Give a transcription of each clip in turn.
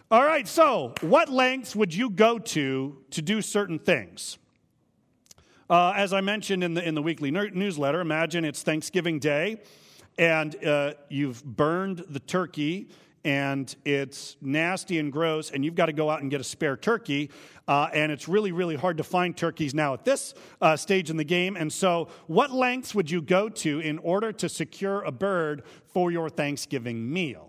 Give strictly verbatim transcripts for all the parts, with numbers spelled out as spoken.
All right, so what lengths would you go to to do certain things? Uh, as I mentioned in the in the weekly ner- newsletter, imagine it's Thanksgiving Day, and uh, you've burned the turkey, and it's nasty and gross, and you've got to go out and get a spare turkey, uh, and it's really, really hard to find turkeys now at this uh, stage in the game. And so what lengths would you go to in order to secure a bird for your Thanksgiving meal?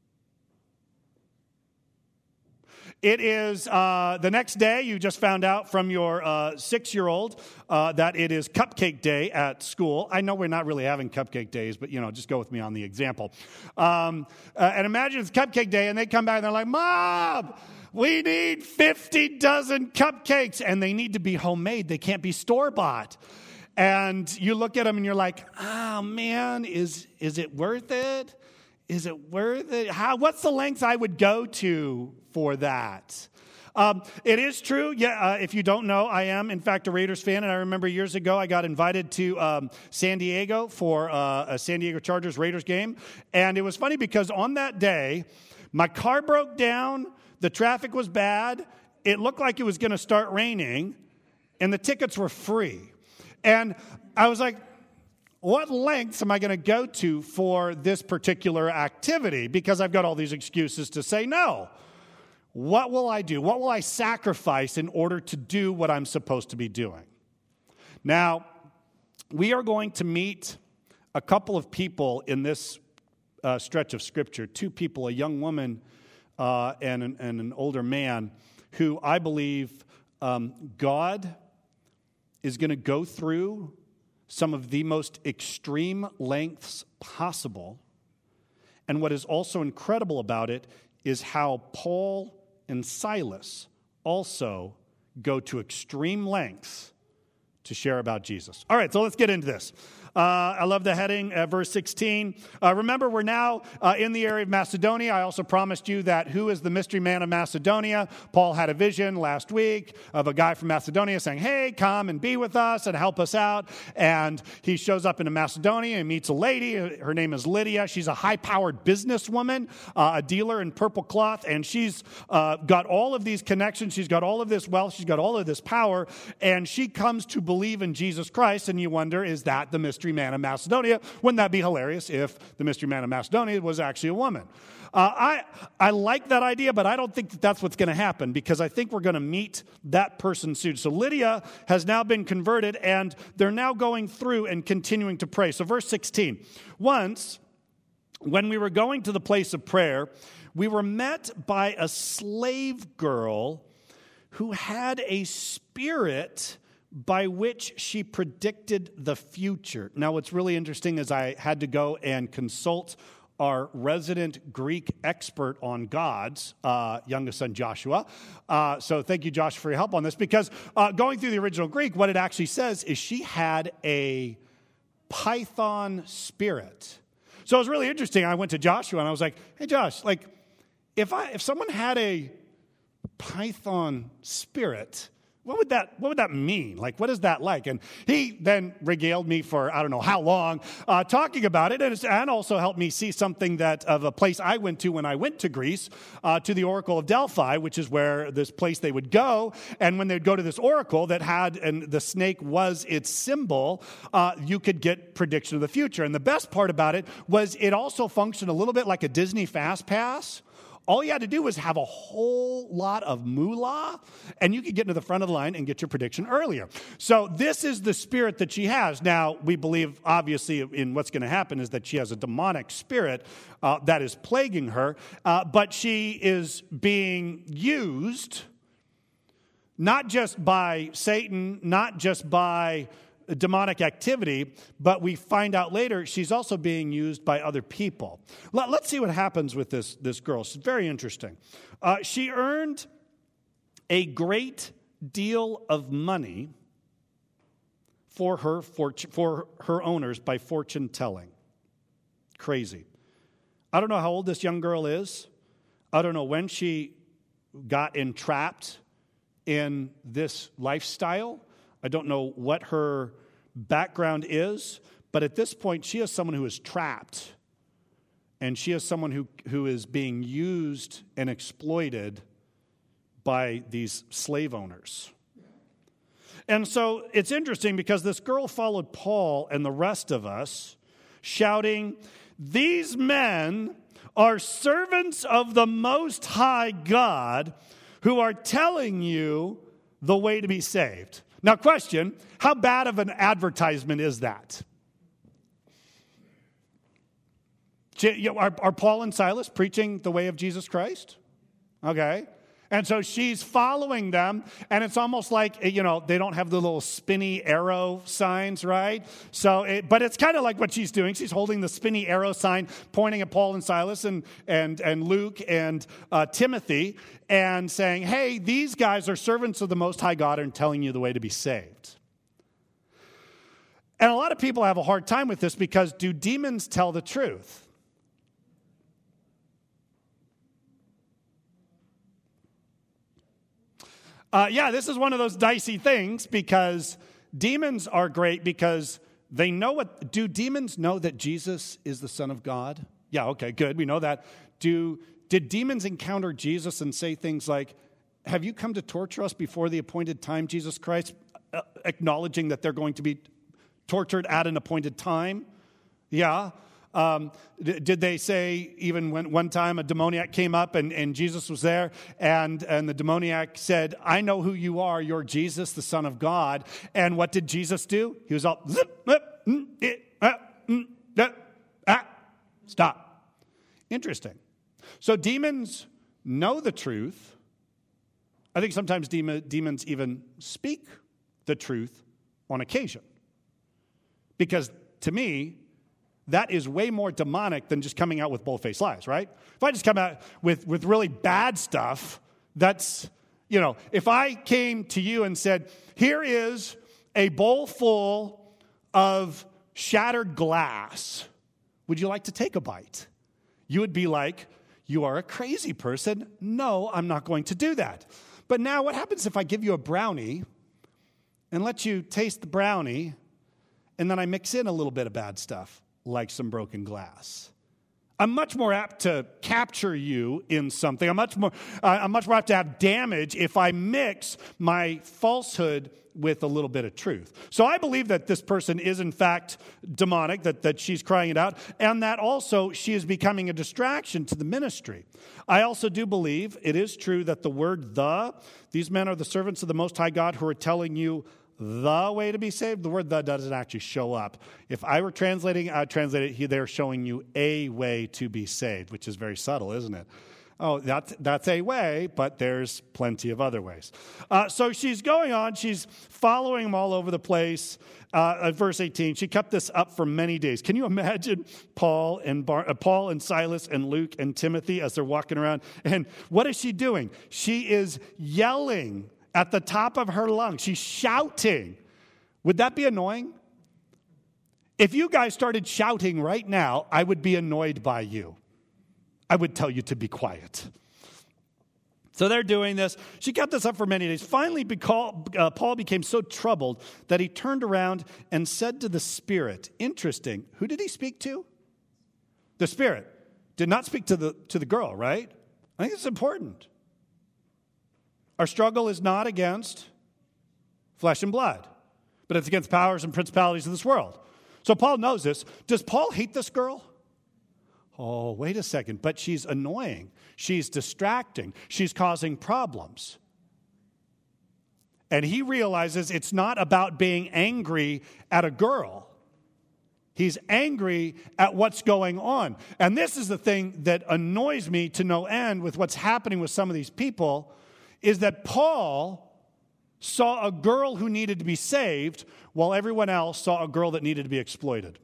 It is uh, the next day. You just found out from your uh, six-year-old uh, that it is cupcake day at school. I know we're not really having cupcake days, but, you know, just go with me on the example. Um, uh, and imagine it's cupcake day, and they come back, and they're like, Mom, we need fifty dozen cupcakes, and they need to be homemade. They can't be store-bought. And you look at them, and you're like, oh, man, is is it worth it? Is it worth it? How? What's the length I would go to for that? Um, it is true. Yeah, uh, if you don't know, I am, in fact, a Raiders fan. And I remember years ago, I got invited to um, San Diego for uh, a San Diego Chargers Raiders game. And it was funny because on that day, my car broke down. The traffic was bad. It looked like it was going to start raining. And the tickets were free. And I was like, what lengths am I going to go to for this particular activity? Because I've got all these excuses to say no. What will I do? What will I sacrifice in order to do what I'm supposed to be doing? Now, we are going to meet a couple of people in this uh, stretch of Scripture. Two people, a young woman uh, and, an, and an older man, who I believe um, God is going to go through some of the most extreme lengths possible. And what is also incredible about it is how Paul and Silas also go to extreme lengths to share about Jesus. All right, so let's get into this. Uh, I love the heading, uh, verse sixteen. Uh, remember, we're now uh, in the area of Macedonia. I also promised you that who is the mystery man of Macedonia? Paul had a vision last week of a guy from Macedonia saying, hey, come and be with us and help us out. And he shows up into Macedonia and meets a lady. Her name is Lydia. She's a high-powered businesswoman, uh, a dealer in purple cloth, and she's uh, got all of these connections. She's got all of this wealth. She's got all of this power, and she comes to believe in Jesus Christ, and you wonder, is that the mystery man of Macedonia? Wouldn't that be hilarious if the mystery man of Macedonia was actually a woman? Uh, I I like that idea, but I don't think that that's what's going to happen, because I think we're going to meet that person soon. So Lydia has now been converted, and they're now going through and continuing to pray. So verse sixteen, once when we were going to the place of prayer, we were met by a slave girl who had a spirit by which she predicted the future. Now, what's really interesting is I had to go and consult our resident Greek expert on gods, uh, youngest son Joshua. Uh, so thank you, Josh, for your help on this, because uh, going through the original Greek, what it actually says is she had a python spirit. So it was really interesting. I went to Joshua and I was like, hey, Josh, like, if I if someone had a python spirit, What would that What would that mean? Like, what is that like? And he then regaled me for I don't know how long uh, talking about it, and, it's, and also helped me see something that of a place I went to when I went to Greece, uh, to the Oracle of Delphi, which is where this place they would go. And when they'd go to this oracle that had, and the snake was its symbol, uh, you could get prediction of the future. And the best part about it was it also functioned a little bit like a Disney Fast Pass. All you had to do was have a whole lot of moolah, and you could get into the front of the line and get your prediction earlier. So this is the spirit that she has. Now, we believe, obviously, in what's going to happen is that she has a demonic spirit uh, that is plaguing her, uh, but she is being used not just by Satan, not just by demonic activity, but we find out later she's also being used by other people. Let, let's see what happens with this, this girl. It's very interesting. Uh, she earned a great deal of money for her for, for her owners by fortune telling. Crazy. I don't know how old this young girl is. I don't know when she got entrapped in this lifestyle. I don't know what her background is, but at this point, she is someone who is trapped And she is someone who, who is being used and exploited by these slave owners. And so it's interesting because this girl followed Paul and the rest of us, shouting, "These men are servants of the Most High God who are telling you the way to be saved." Now, question, how bad of an advertisement is that? Are, are Paul and Silas preaching the way of Jesus Christ? Okay. And so she's following them, and it's almost like, you know, they don't have the little spinny arrow signs, right? So, it, but it's kind of like what she's doing. She's holding the spinny arrow sign, pointing at Paul and Silas and and and Luke and uh, Timothy, and saying, "Hey, these guys are servants of the Most High God and telling you the way to be saved." And a lot of people have a hard time with this because do demons tell the truth? Uh, yeah, this is one of those dicey things because demons are great because they know what, do demons know that Jesus is the Son of God? Yeah, okay, good, we know that. Do, did demons encounter Jesus and say things like, "Have you come to torture us before the appointed time, Jesus Christ?" Uh, acknowledging that they're going to be tortured at an appointed time? Yeah. Um, did they say, even when one time a demoniac came up and, and Jesus was there, and, and the demoniac said, "I know who you are, you're Jesus, the Son of God." And what did Jesus do? He was all, zip, uh, mm, it, uh, mm, uh, ah, stop. Interesting. So demons know the truth. I think sometimes demon, demons even speak the truth on occasion. Because to me, that is way more demonic than just coming out with bold-faced lies, right? If I just come out with, with really bad stuff, that's, you know, if I came to you and said, "Here is a bowl full of shattered glass. Would you like to take a bite?" You would be like, "You are a crazy person. No, I'm not going to do that." But now what happens if I give you a brownie and let you taste the brownie, and then I mix in a little bit of bad stuff, like some broken glass? I'm much more apt to capture you in something. I'm much more, uh, I'm much more apt to have damage if I mix my falsehood with a little bit of truth. So I believe that this person is in fact demonic, that, that she's crying it out, and that also she is becoming a distraction to the ministry. I also do believe it is true that the word "the," these men are the servants of the Most High God who are telling you the way to be saved. The word "the" doesn't actually show up. If I were translating, I'd translate it here. They're showing you a way to be saved, which is very subtle, isn't it? Oh, that's, that's a way, but there's plenty of other ways. Uh, so she's going on. She's following them all over the place. Uh, at verse eighteen, she kept this up for many days. Can you imagine Paul and Bar- uh, Paul and Silas and Luke and Timothy as they're walking around? And what is she doing? She is yelling at the top of her lungs. She's shouting. Would that be annoying? If you guys started shouting right now, I would be annoyed by you. I would tell you to be quiet. So they're doing this. She kept this up for many days. Finally, uh, Paul became so troubled that he turned around and said to the Spirit, interesting, who did he speak to? The Spirit. Did not speak to the, to the girl, right? I think it's important. Our struggle is not against flesh and blood, but it's against powers and principalities of this world. So Paul knows this. Does Paul hate this girl? Oh, wait a second, but she's annoying. She's distracting. She's causing problems. And he realizes it's not about being angry at a girl. He's angry at what's going on. And this is the thing that annoys me to no end with what's happening with some of these people, is that Paul saw a girl who needed to be saved while everyone else saw a girl that needed to be exploited.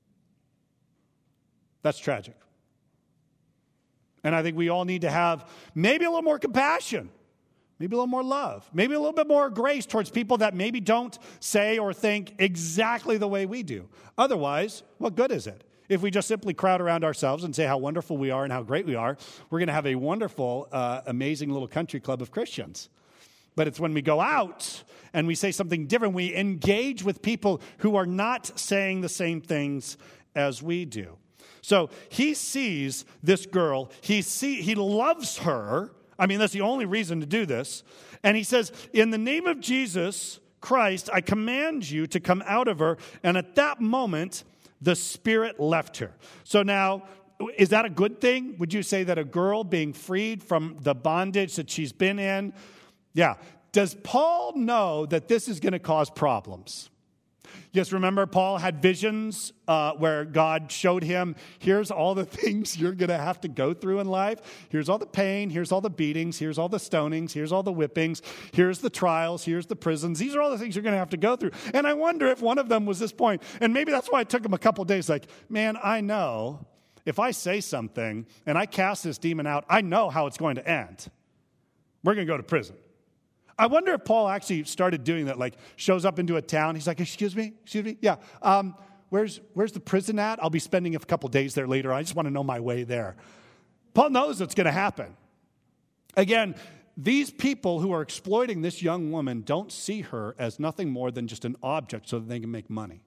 That's tragic. And I think we all need to have maybe a little more compassion, maybe a little more love, maybe a little bit more grace towards people that maybe don't say or think exactly the way we do. Otherwise, what good is it? If we just simply crowd around ourselves and say how wonderful we are and how great we are, we're going to have a wonderful, uh, amazing little country club of Christians. But it's when we go out and we say something different, we engage with people who are not saying the same things as we do. So he sees this girl. He see, he loves her. I mean, that's the only reason to do this. And he says, in the name of Jesus Christ, I command you to come out of her. And at that moment, the spirit left her. So now, is that a good thing? Would you say that a girl being freed from the bondage that she's been in? Yeah. Does Paul know that this is going to cause problems? Yes, remember Paul had visions uh, where God showed him, here's all the things you're going to have to go through in life. Here's all the pain. Here's all the beatings. Here's all the stonings. Here's all the whippings. Here's the trials. Here's the prisons. These are all the things you're going to have to go through. And I wonder if one of them was this point. And maybe that's why it took him a couple days. Like, man, I know if I say something and I cast this demon out, I know how it's going to end. We're going to go to prison. I wonder if Paul actually started doing that, like shows up into a town. He's like, excuse me, excuse me. Yeah, um, where's where's the prison at? I'll be spending a couple days there later. I just want to know my way there. Paul knows it's going to happen. Again, these people who are exploiting this young woman don't see her as nothing more than just an object so that they can make money.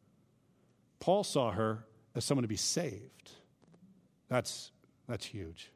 Paul saw her as someone to be saved. That's, that's huge.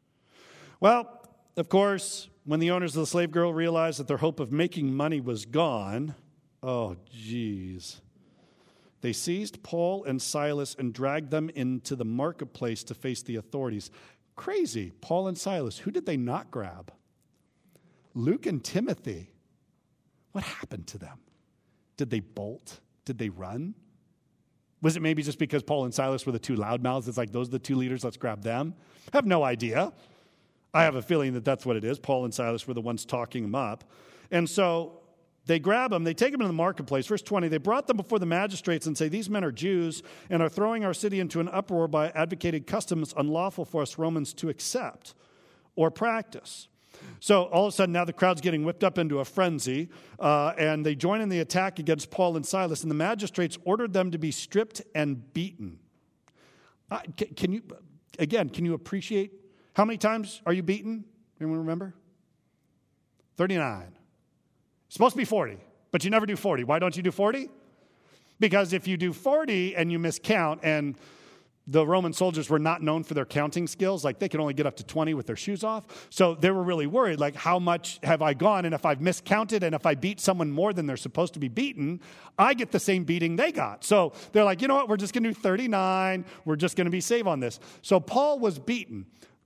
Well, of course, when the owners of the slave girl realized that their hope of making money was gone, oh, geez, they seized Paul and Silas and dragged them into the marketplace to face the authorities. Crazy, Paul and Silas. Who did they not grab? Luke and Timothy. What happened to them? Did they bolt? Did they run? Was it maybe just because Paul and Silas were the two loudmouths? It's like, those are the two leaders, let's grab them. I have no idea. I have a feeling that that's what it is. Paul and Silas were the ones talking them up. And so they grab them, they take them into the marketplace. Verse twenty, they brought them before the magistrates and say, these men are Jews and are throwing our city into an uproar by advocating customs unlawful for us Romans to accept or practice. So all of a sudden now the crowd's getting whipped up into a frenzy, uh, and they join in the attack against Paul and Silas, and the magistrates ordered them to be stripped and beaten. Uh, can, can you, again, can you appreciate how many times are you beaten? Anyone remember? thirty-nine. It's supposed to be forty, but you never do forty. Why don't you do forty? Because if you do forty and you miscount, and the Roman soldiers were not known for their counting skills, like they could only get up to twenty with their shoes off. So they were really worried, like, how much have I gone? And if I've miscounted and if I beat someone more than they're supposed to be beaten, I get the same beating they got. So they're like, you know what? We're just going to do thirty-nine. We're just going to be safe on this. So Paul was beaten.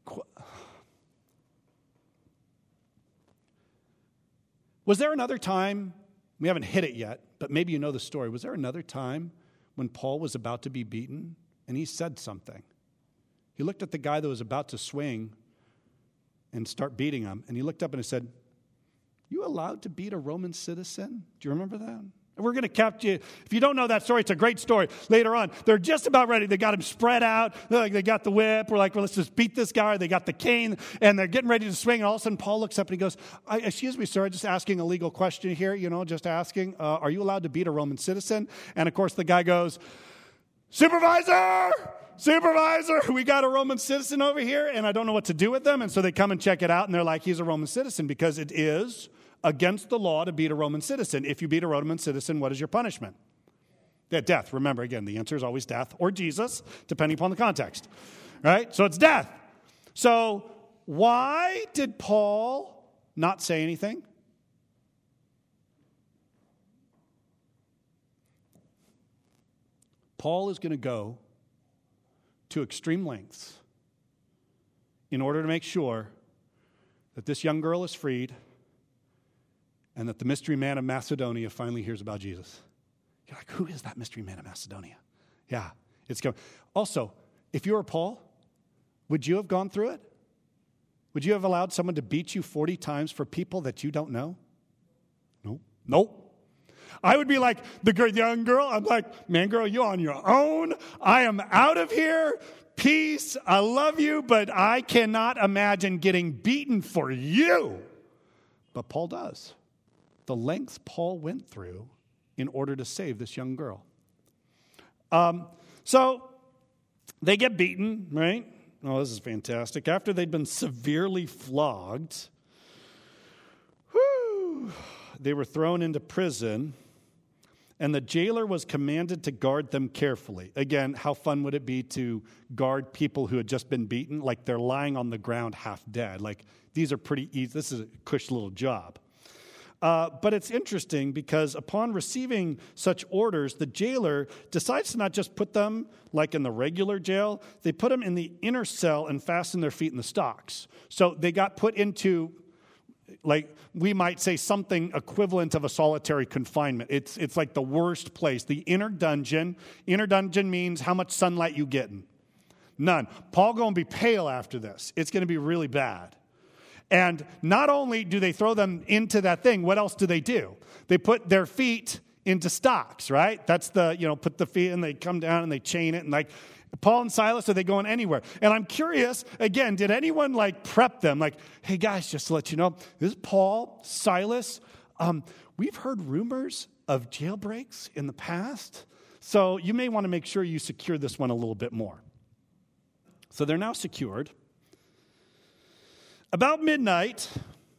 Was there another time, we haven't hit it yet, but maybe you know the story. Was there another time when Paul was about to be beaten and he said something? He looked at the guy that was about to swing and start beating him, and he looked up and he said, you allowed to beat a Roman citizen? Do you remember that? We're going to capture you. If you don't know that story, it's a great story. Later on, they're just about ready. They got him spread out. They're like, they got the whip. We're like, well, let's just beat this guy. They got the cane, and they're getting ready to swing. And all of a sudden, Paul looks up and he goes, I, excuse me, sir, just asking a legal question here, you know, just asking, uh, are you allowed to beat a Roman citizen? And, of course, the guy goes, supervisor, supervisor, we got a Roman citizen over here, and I don't know what to do with them. And so they come and check it out, and they're like, he's a Roman citizen, because it is against the law to beat a Roman citizen. If you beat a Roman citizen, what is your punishment? Yeah, death. Remember, again, the answer is always death or Jesus, depending upon the context. Right? So it's death. So why did Paul not say anything? Paul is going to go to extreme lengths in order to make sure that this young girl is freed and that the mystery man of Macedonia finally hears about Jesus. You're like, who is that mystery man of Macedonia? Yeah, it's going. Also, if you were Paul, would you have gone through it? Would you have allowed someone to beat you forty times for people that you don't know? No. Nope. I would be like the young girl. I'm like, man, girl, you're on your own. I am out of here. Peace. I love you, but I cannot imagine getting beaten for you. But Paul does. The lengths Paul went through in order to save this young girl. Um, so they get beaten, right? Oh, this is fantastic. After they'd been severely flogged, whew, they were thrown into prison. and the jailer was commanded to guard them carefully. Again, how fun would it be to guard people who had just been beaten? Like they're lying on the ground half dead. Like these are pretty easy. This is a cush little job. Uh, but it's interesting because upon receiving such orders, the jailer decides to not just put them like in the regular jail. They put them in the inner cell and fasten their feet in the stocks. So they got put into, like we might say, something equivalent of a solitary confinement. It's it's like the worst place. The inner dungeon. Inner dungeon means how much sunlight you getting. None. Paul going to be pale after this. It's going to be really bad. And not only do they throw them into that thing, what else do they do? They put their feet into stocks, right? That's the, you know, put the feet and they come down and they chain it. And like Paul and Silas, are they going anywhere? And I'm curious, again, did anyone like prep them? Like, hey guys, just to let you know, this is Paul, Silas. Um, we've heard rumors of jailbreaks in the past. So you may want to make sure you secure this one a little bit more. So they're now secured. About midnight,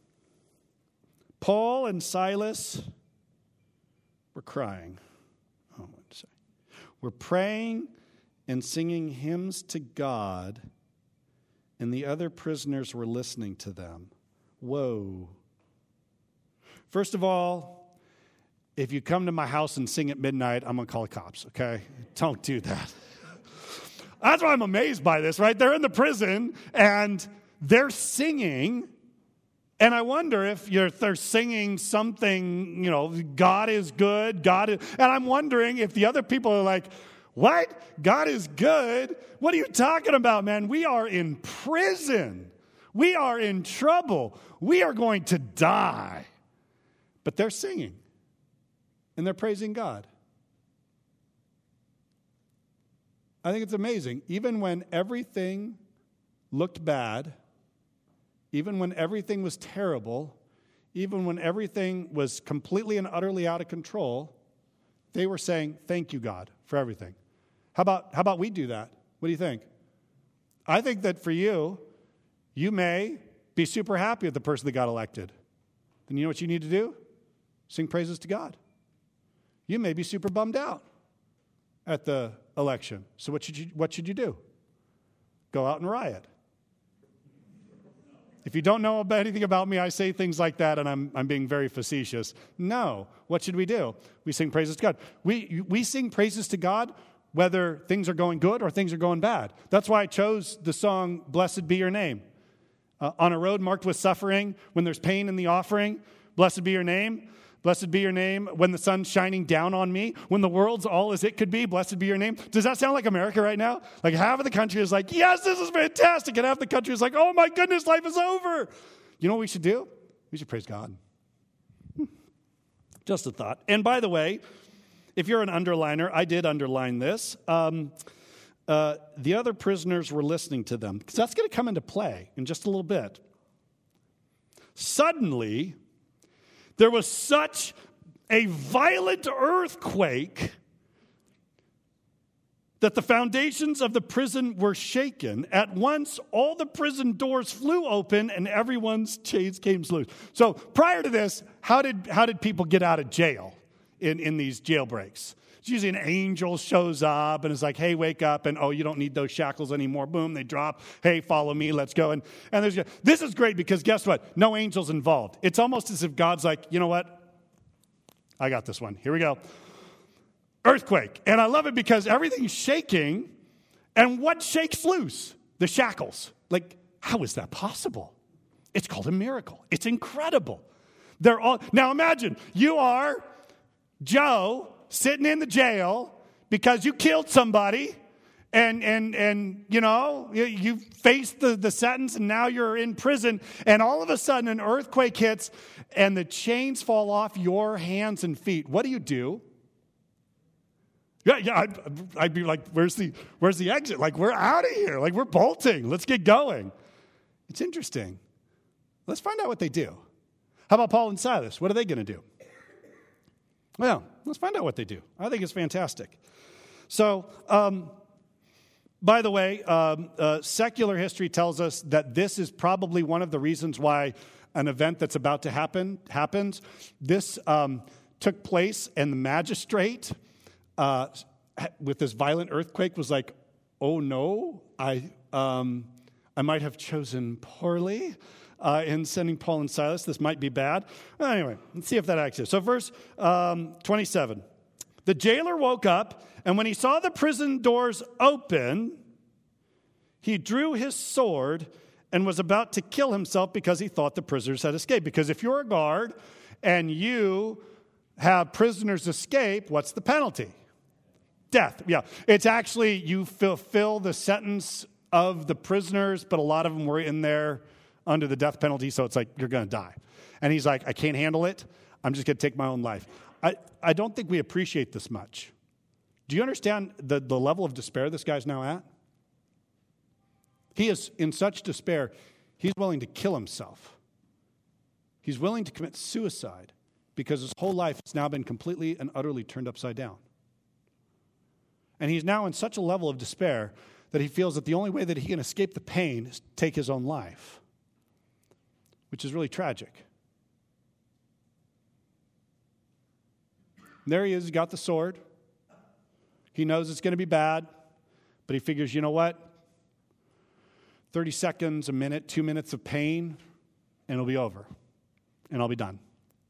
Paul and Silas were crying. Oh, what did I say? We're praying and singing hymns to God, and the other prisoners were listening to them. Whoa. First of all, if you come to my house and sing at midnight, I'm going to call the cops, okay? Don't do that. That's why I'm amazed by this, right? They're in the prison, and they're singing, and I wonder if you're, they're singing something, you know, God is good, God is, and I'm wondering if the other people are like, what? God is good? What are you talking about, man? We are in prison. We are in trouble. We are going to die. But they're singing, and they're praising God. I think it's amazing. Even when everything looked bad, even when everything was terrible, even when everything was completely and utterly out of control, they were saying, thank you, God, for everything. How about, how about we do that? What do you think? I think that for you, you may be super happy with the person that got elected. Then you know what you need to do? Sing praises to God. You may be super bummed out at the election. So what should you, what should you do? Go out and riot. If you don't know about anything about me, I say things like that, and I'm I'm being very facetious. No. What should we do? We sing praises to God. We we sing praises to God whether things are going good or things are going bad. That's why I chose the song, Blessed Be Your Name. Uh, on a road marked with suffering, when there's pain in the offering, blessed be your name. Blessed be your name when the sun's shining down on me, when the world's all as it could be, blessed be your name. Does that sound like America right now? Like half of the country is like, yes, this is fantastic. And half the country is like, oh my goodness, life is over. You know what we should do? We should praise God. Hmm. Just a thought. And by the way, if you're an underliner, I did underline this. Um, uh, the other prisoners were listening to them, because that's going to come into play in just a little bit. Suddenly, there was such a violent earthquake that the foundations of the prison were shaken. At once, all the prison doors flew open and everyone's chains came loose. So prior to this, how did how did people get out of jail in, in these jailbreaks? It's usually an angel shows up and is like, hey, wake up, and oh, you don't need those shackles anymore. Boom, they drop. Hey, follow me, let's go. And, and there's this is great because guess what? No angels involved. It's almost as if God's like, you know what? I got this one. Here we go. Earthquake. And I love it because everything's shaking, and what shakes loose? The shackles. Like, how is that possible? It's called a miracle. It's incredible. They're all now imagine you are Joe sitting in the jail because you killed somebody, and and and you know you, you faced the, the sentence, and now you're in prison, and all of a sudden an earthquake hits and the chains fall off your hands and feet. What do you do? Yeah, yeah, I'd, I'd be like, where's the where's the exit? Like, we're out of here. Like, we're bolting. Let's get going. It's interesting. Let's find out what they do. How about Paul and Silas? What are they going to do? Well, let's find out what they do. I think it's fantastic. So, um, by the way, um, uh, secular history tells us that this is probably one of the reasons why an event that's about to happen happens. This um, took place, and the magistrate, uh, with this violent earthquake, was like, oh no, I um, I might have chosen poorly uh, in sending Paul and Silas. This might be bad. Anyway, let's see if that actually is. So verse um, twenty-seven. The jailer woke up, and when he saw the prison doors open, he drew his sword and was about to kill himself because he thought the prisoners had escaped. Because if you're a guard and you have prisoners escape, what's the penalty? Death. Yeah. It's actually you fulfill the sentence of the prisoners, but a lot of them were in there under the death penalty, so it's like you're going to die. And he's like, I can't handle it. I'm just going to take my own life. I, I don't think we appreciate this much. Do you understand the, the level of despair this guy's now at? He is in such despair, he's willing to kill himself. He's willing to commit suicide because his whole life has now been completely and utterly turned upside down. And he's now in such a level of despair that he feels that the only way that he can escape the pain is to take his own life, which is really tragic. There he is, he's got the sword. He knows it's going to be bad, but he figures, you know what? thirty seconds, a minute, two minutes of pain, and it'll be over. And I'll be done.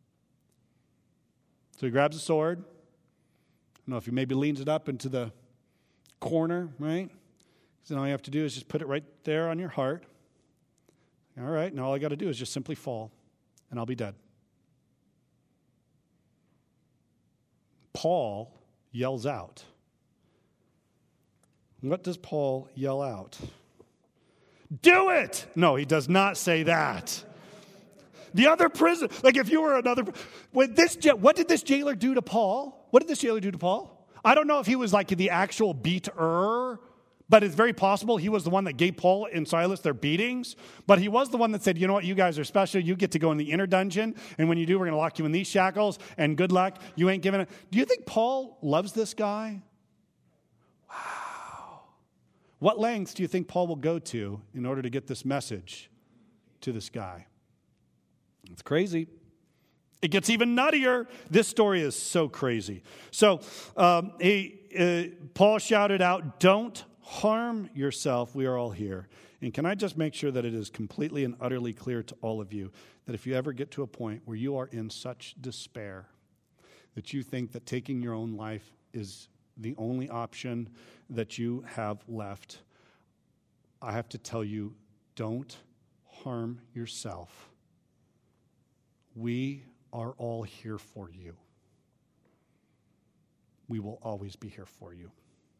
So he grabs a sword. I don't know if he maybe leans it up into the corner, right? Because then all you have to do is just put it right there on your heart. All right, and all I got to do is just simply fall, and I'll be dead. Paul yells out. What does Paul yell out? Do it! No, he does not say that. The other prison, like if you were another, when this, what did this jailer do to Paul? What did this jailer do to Paul? I don't know if he was like the actual beater, but it's very possible he was the one that gave Paul and Silas their beatings. But he was the one that said, you know what, you guys are special. You get to go in the inner dungeon. And when you do, we're going to lock you in these shackles. And good luck. You ain't giving it. Do you think Paul loves this guy? Wow. What lengths do you think Paul will go to in order to get this message to this guy? It's crazy. It gets even nuttier. This story is so crazy. So um, he, uh, Paul shouted out, don't harm yourself. We are all here. And can I just make sure that it is completely and utterly clear to all of you that if you ever get to a point where you are in such despair that you think that taking your own life is the only option that you have left, I have to tell you, don't harm yourself. We are all here for you. We will always be here for you.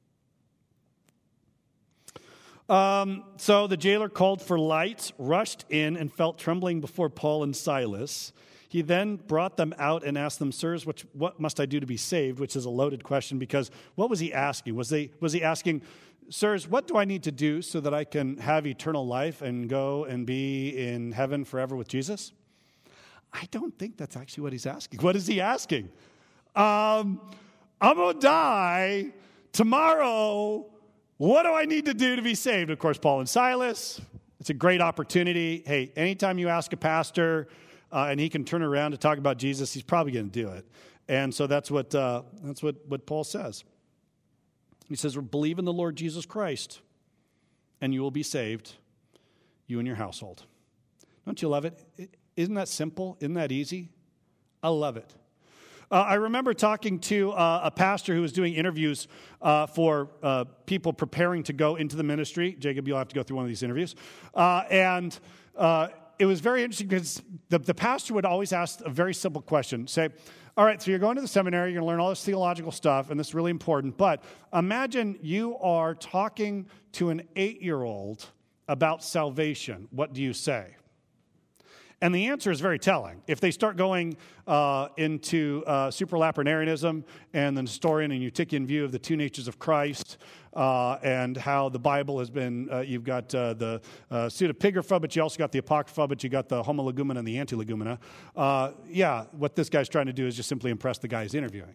Um, so the jailer called for lights, rushed in, and felt trembling before Paul and Silas. He then brought them out and asked them, sirs, which, what must I do to be saved? Which is a loaded question because what was he asking? Was, they, was he asking, sirs, what do I need to do so that I can have eternal life and go and be in heaven forever with Jesus? I don't think that's actually what he's asking. What is he asking? Um, I'm going to die tomorrow. What do I need to do to be saved? Of course, Paul and Silas. It's a great opportunity. Hey, anytime you ask a pastor uh, and he can turn around to talk about Jesus, he's probably going to do it. And so that's what uh, that's what, what Paul says. He says, believe in the Lord Jesus Christ, and you will be saved, you and your household. Don't you love it? it Isn't that simple? Isn't that easy? I love it. Uh, I remember talking to uh, a pastor who was doing interviews uh, for uh, people preparing to go into the ministry. Jacob, you'll have to go through one of these interviews. Uh, and uh, it was very interesting because the, the pastor would always ask a very simple question. Say, all right, so you're going to the seminary, you're going to learn all this theological stuff, and this is really important. But imagine you are talking to an eight-year-old about salvation. What do you say? And the answer is very telling. If they start going uh, into uh, supralaprenarianism and the Nestorian and Eutychian view of the two natures of Christ uh, and how the Bible has been, uh, you've got uh, the uh, pseudepigrapha, but you also got the apocrypha, but you got the homolegumena and the antilegumena. Uh, yeah, what this guy's trying to do is just simply impress the guy he's interviewing.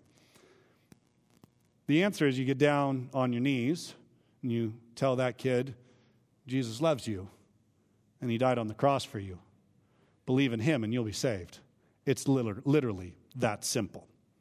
The answer is you get down on your knees and you tell that kid, Jesus loves you and he died on the cross for you. Believe in him and you'll be saved. It's literally that simple.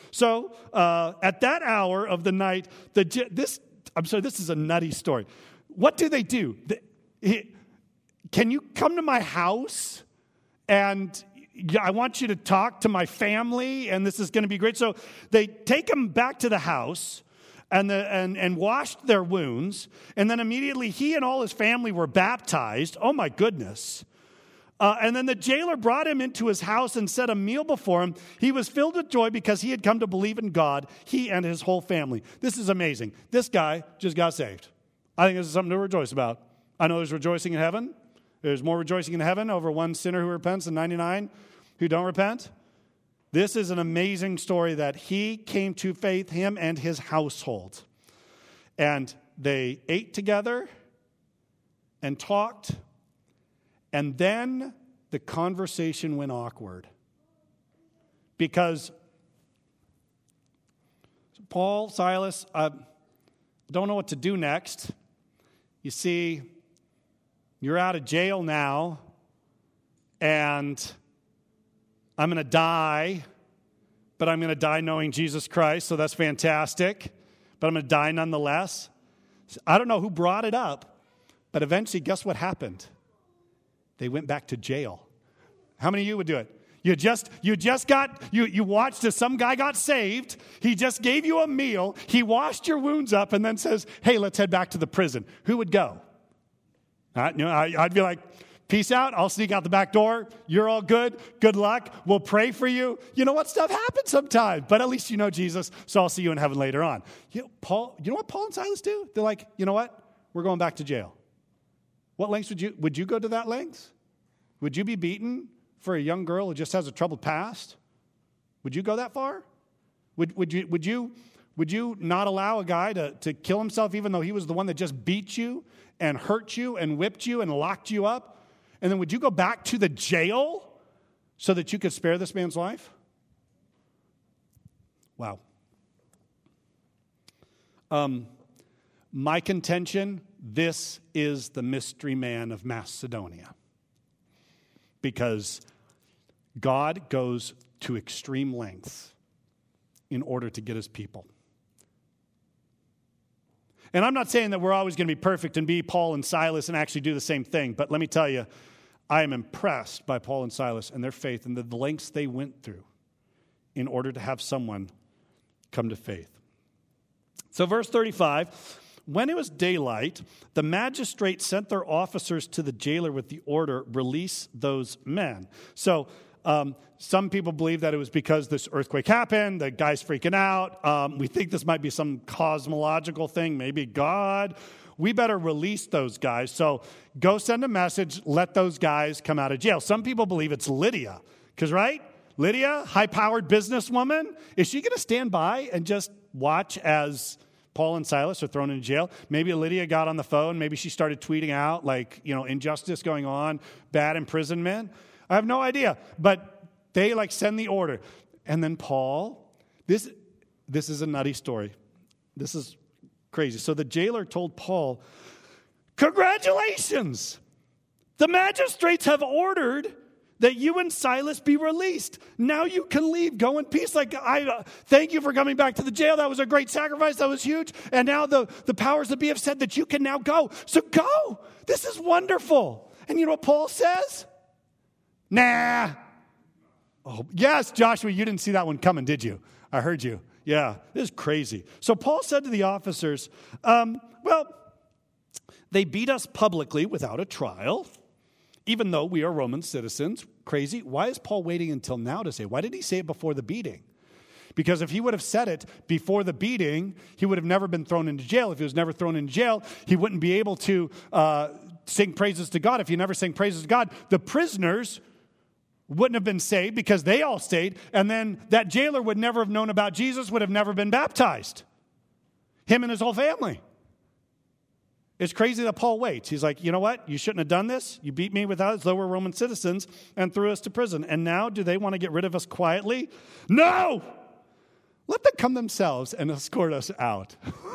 So uh, at that hour of the night, the this I'm sorry, this is a nutty story. What do they do? The, he, can you come to my house and I want you to talk to my family and this is going to be great. So they take him back to the house and, the, and, and washed their wounds. And then immediately he and all his family were baptized. Oh my goodness. Uh, and then the jailer brought him into his house and set a meal before him. He was filled with joy because he had come to believe in God, he and his whole family. This is amazing. This guy just got saved. I think this is something to rejoice about. I know there's rejoicing in heaven. There's more rejoicing in heaven over one sinner who repents than ninety-nine who don't repent. This is an amazing story that he came to faith, him and his household. And they ate together and talked. And then the conversation went awkward because Paul, Silas, uh, don't know what to do next. You see, you're out of jail now, and I'm going to die, but I'm going to die knowing Jesus Christ, so that's fantastic. But I'm going to die nonetheless. I don't know who brought it up, but eventually, guess what happened? They went back to jail. How many of you would do it? You just you just got, you, you watched as some guy got saved. He just gave you a meal. He washed your wounds up and then says, hey, let's head back to the prison. Who would go? Uh, you know, I, I'd be like, peace out. I'll sneak out the back door. You're all good. Good luck. We'll pray for you. You know what? Stuff happens sometimes, but at least you know Jesus, so I'll see you in heaven later on. You know, Paul, you know what Paul and Silas do? They're like, you know what? We're going back to jail. What lengths would you, would you go to that length? Would you be beaten for a young girl who just has a troubled past? Would you go that far? Would, would you, would you, would you not allow a guy to, to kill himself even though he was the one that just beat you and hurt you and whipped you and locked you up? And then would you go back to the jail so that you could spare this man's life? Wow. Um, my contention, this is the mystery man of Macedonia. Because God goes to extreme lengths in order to get his people. And I'm not saying that we're always going to be perfect and be Paul and Silas and actually do the same thing. But let me tell you, I am impressed by Paul and Silas and their faith and the lengths they went through in order to have someone come to faith. So verse thirty-five, when it was daylight, the magistrates sent their officers to the jailer with the order, release those men. So um, some people believe that it was because this earthquake happened, the guy's freaking out. Um, we think this might be some cosmological thing, maybe God. We better release those guys. So go send a message, let those guys come out of jail. Some people believe it's Lydia, because, right? Lydia, high-powered businesswoman, is she going to stand by and just watch as Paul and Silas are thrown into jail? Maybe Lydia got on the phone. Maybe she started tweeting out, like, you know, injustice going on, bad imprisonment. I have no idea. But they, like, send the order. And then Paul, this, this is a nutty story. This is crazy. So the jailer told Paul, congratulations! The magistrates have ordered that you and Silas be released. Now you can leave. Go in peace. Like, I uh, thank you for coming back to the jail. That was a great sacrifice. That was huge. And now the, the powers that be have said that you can now go. So go. This is wonderful. And you know what Paul says? Nah. Oh, yes, Joshua, you didn't see that one coming, did you? I heard you. Yeah, this is crazy. So Paul said to the officers, um, well, they beat us publicly without a trial, even though we are Roman citizens. Crazy. Why is Paul waiting until now to say? Why did he say it before the beating? Because if he would have said it before the beating, he would have never been thrown into jail. If he was never thrown into jail, he wouldn't be able to uh, sing praises to God. If he never sang praises to God, the prisoners wouldn't have been saved because they all stayed. And then that jailer would never have known about Jesus, would have never been baptized. Him and his whole family. It's crazy that Paul waits. He's like, you know what? You shouldn't have done this. You beat me without as though we're Roman citizens and threw us to prison. And now do they want to get rid of us quietly? No! Let them come themselves and escort us out.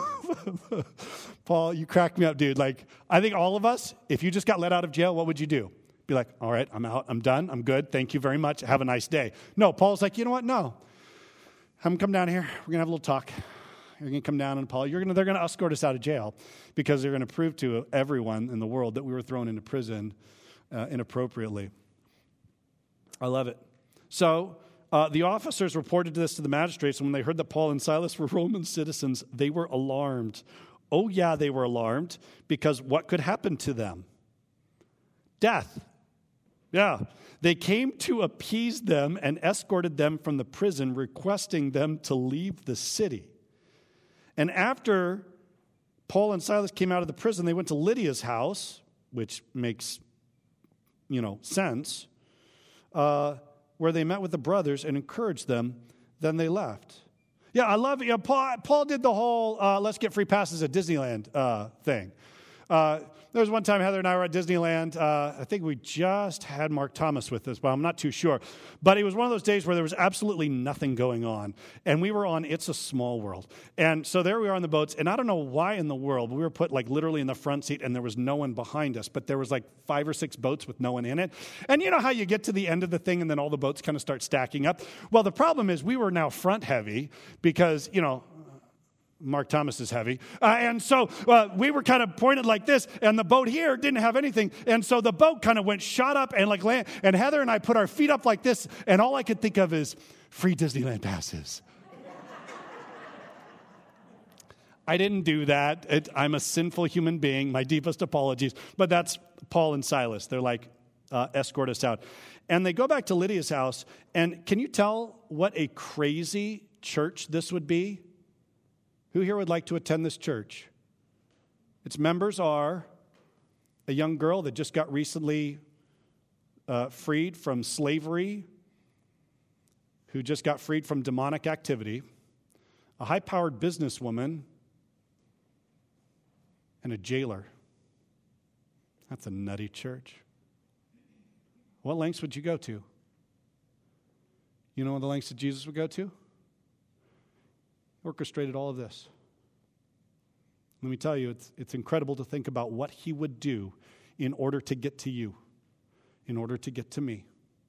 Paul, you cracked me up, dude. Like, I think all of us, if you just got let out of jail, what would you do? Be like, all right, I'm out. I'm done. I'm good. Thank you very much. Have a nice day. No, Paul's like, you know what? No. Have them come down here. We're going to have a little talk. You're going to come down and Paul, you're going to, they're going to escort us out of jail because they're going to prove to everyone in the world that we were thrown into prison uh, inappropriately. I love it. So uh, the officers reported this to the magistrates, and when they heard that Paul and Silas were Roman citizens, they were alarmed. Oh, yeah, they were alarmed because what could happen to them? Death. Yeah. They came to appease them and escorted them from the prison, requesting them to leave the city. And after Paul and Silas came out of the prison, they went to Lydia's house, which makes, you know, sense, uh, where they met with the brothers and encouraged them. Then they left. Yeah, I love it. Yeah, Paul, Paul did the whole uh, let's get free passes at Disneyland uh, thing. Uh, there was one time Heather and I were at Disneyland. Uh, I think we just had Mark Thomas with us, but I'm not too sure. But it was one of those days where there was absolutely nothing going on. And we were on It's a Small World. And so there we are on the boats. And I don't know why in the world, we were put like literally in the front seat and there was no one behind us. But there was like five or six boats with no one in it. And you know how you get to the end of the thing and then all the boats kind of start stacking up? Well, the problem is we were now front heavy because, you know, Mark Thomas is heavy. Uh, and so uh, we were kind of pointed like this, and the boat here didn't have anything. And so the boat kind of went shot up and like land. And Heather and I put our feet up like this, and all I could think of is free Disneyland passes. I didn't do that. It, I'm a sinful human being. My deepest apologies. But that's Paul and Silas. They're like, uh, escort us out. And they go back to Lydia's house. And can you tell what a crazy church this would be? Who here would like to attend this church? Its members are a young girl that just got recently uh, freed from slavery, who just got freed from demonic activity, a high-powered businesswoman, and a jailer. That's a nutty church. What lengths would you go to? You know the lengths that Jesus would go to? Orchestrated all of this. Let me tell you, it's, it's incredible to think about what he would do in order to get to you, in order to get to me.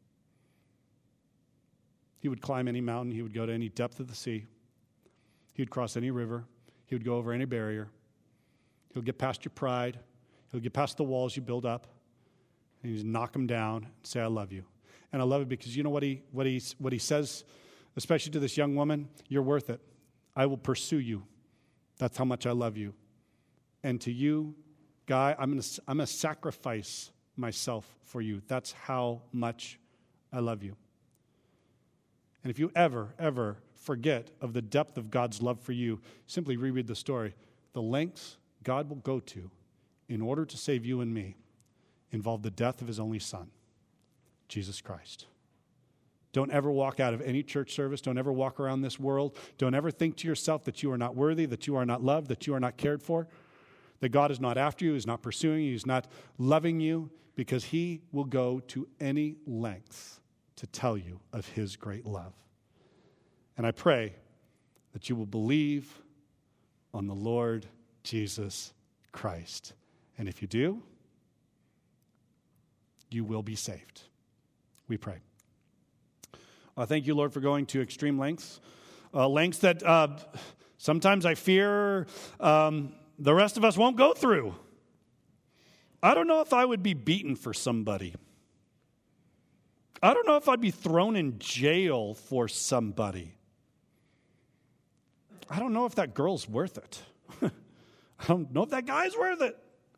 He would climb any mountain. He would go to any depth of the sea. He would cross any river. He would go over any barrier. He'll get past your pride. He'll get past the walls you build up. And he'll just knock them down and say, I love you. And I love it because you know what he, what he, what he says, especially to this young woman? You're worth it. I will pursue you. That's how much I love you. And to you, guy, I'm going to I'm going to sacrifice myself for you. That's how much I love you. And if you ever, ever forget of the depth of God's love for you, simply reread the story. The lengths God will go to in order to save you and me involve the death of his only son, Jesus Christ. Don't ever walk out of any church service. Don't ever walk around this world. Don't ever think to yourself that you are not worthy, that you are not loved, that you are not cared for, that God is not after you, is not pursuing you, is not loving you, because he will go to any length to tell you of his great love. And I pray that you will believe on the Lord Jesus Christ. And if you do, you will be saved. We pray. Uh, thank you, Lord, for going to extreme lengths, uh, lengths that uh, sometimes I fear um, the rest of us won't go through. I don't know if I would be beaten for somebody. I don't know if I'd be thrown in jail for somebody. I don't know if that girl's worth it. I don't know if that guy's worth it.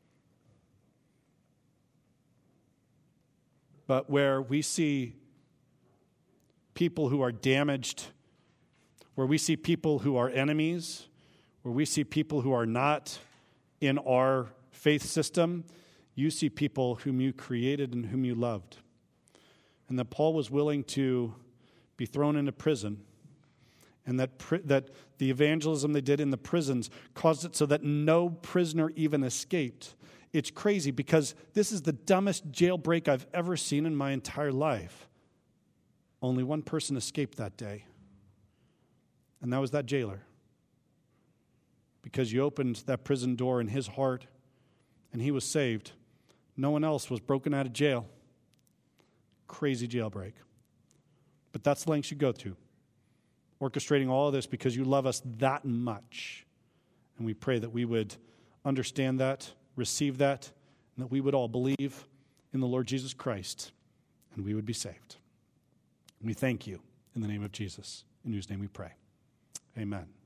But where we see people who are damaged, where we see people who are enemies, where we see people who are not in our faith system, you see people whom you created and whom you loved. And that Paul was willing to be thrown into prison, and that pri- that the evangelism they did in the prisons caused it so that no prisoner even escaped. It's crazy because this is the dumbest jailbreak I've ever seen in my entire life. Only one person escaped that day, and that was that jailer. Because you opened that prison door in his heart, and he was saved. No one else was broken out of jail. Crazy jailbreak. But that's the lengths you go to. orchestrating all of this because you love us that much. And we pray that we would understand that, receive that, and that we would all believe in the Lord Jesus Christ, and we would be saved. And we thank you in the name of Jesus, in whose name we pray. Amen.